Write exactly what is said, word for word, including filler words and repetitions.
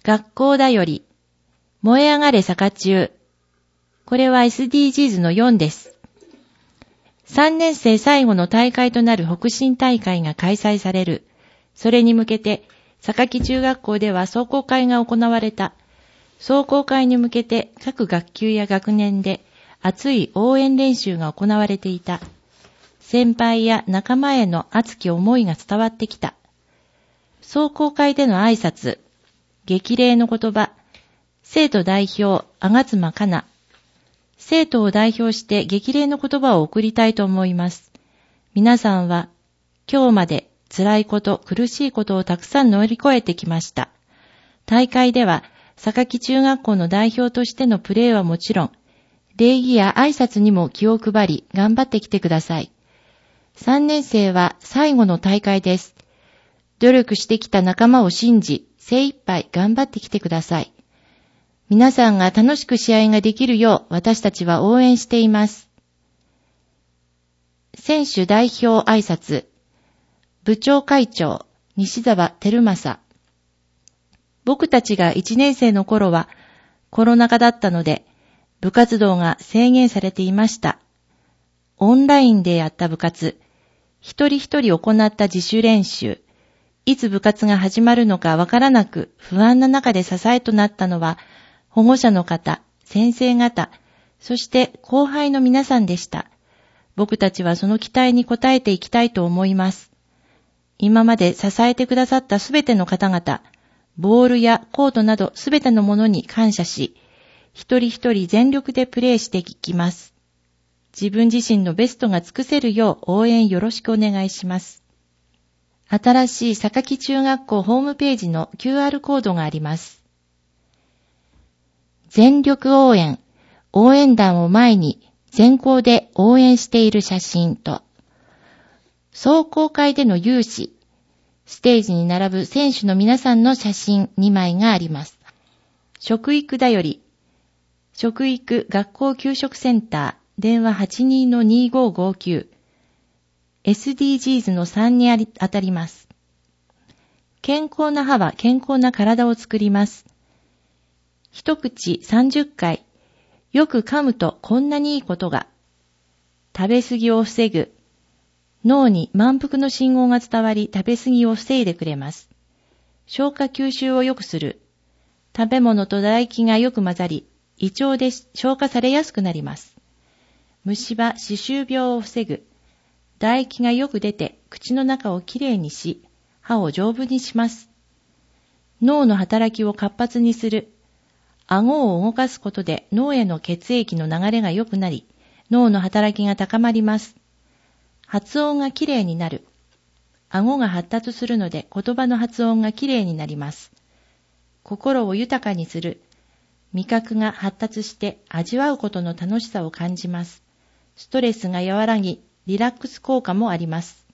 学校だより、燃え上がれ坂中。これは エスディージーズ のよんです。さんねん生最後の大会となる北進大会が開催される。それに向けて、榊中学校では壮行会が行われた。壮行会に向けて各学級や学年で熱い応援練習が行われていた。先輩や仲間への熱き思いが伝わってきた。壮行会での挨拶、激励の言葉、生徒代表、吾妻かな。生徒を代表して激励の言葉を送りたいと思います。皆さんは今日まで辛いこと、苦しいことをたくさん乗り越えてきました。大会では、榊中学校の代表としてのプレーはもちろん、礼儀や挨拶にも気を配り、頑張ってきてください。さんねん生は最後の大会です。努力してきた仲間を信じ、精一杯頑張ってきてください。皆さんが楽しく試合ができるよう私たちは応援しています。選手代表挨拶、部長会長、西澤照正。僕たちがいちねん生の頃はコロナ禍だったので部活動が制限されていました。オンラインでやった部活、一人一人行った自主練習、いつ部活が始まるのかわからなく不安な中で支えとなったのは保護者の方、先生方、そして後輩の皆さんでした。僕たちはその期待に応えていきたいと思います。今まで支えてくださったすべての方々、ボールやコートなどすべてのものに感謝し、一人一人全力でプレーしていきます。自分自身のベストが尽くせるよう応援よろしくお願いします。新しい榊中学校ホームページの キューアール コードがあります。全力応援、応援団を前に全校で応援している写真と、壮行会での勇姿、ステージに並ぶ選手の皆さんの写真にまいがあります。食育だより、食育学校給食センター、電話 はちにーのにーごーごーきゅう、エスディージーズ のさんにあり当たります。健康な歯は健康な体を作ります。一口さんじゅっかい、よく噛むとこんなにいいことが。食べ過ぎを防ぐ。脳に満腹の信号が伝わり食べ過ぎを防いでくれます。消化吸収を良くする。食べ物と唾液がよく混ざり、胃腸で消化されやすくなります。虫歯、歯周病を防ぐ。唾液がよく出て口の中をきれいにし、歯を丈夫にします。脳の働きを活発にする。顎を動かすことで脳への血液の流れが良くなり、脳の働きが高まります。発音がきれいになる。顎が発達するので言葉の発音がきれいになります。心を豊かにする。味覚が発達して味わうことの楽しさを感じます。ストレスが和らぎ、リラックス効果もあります。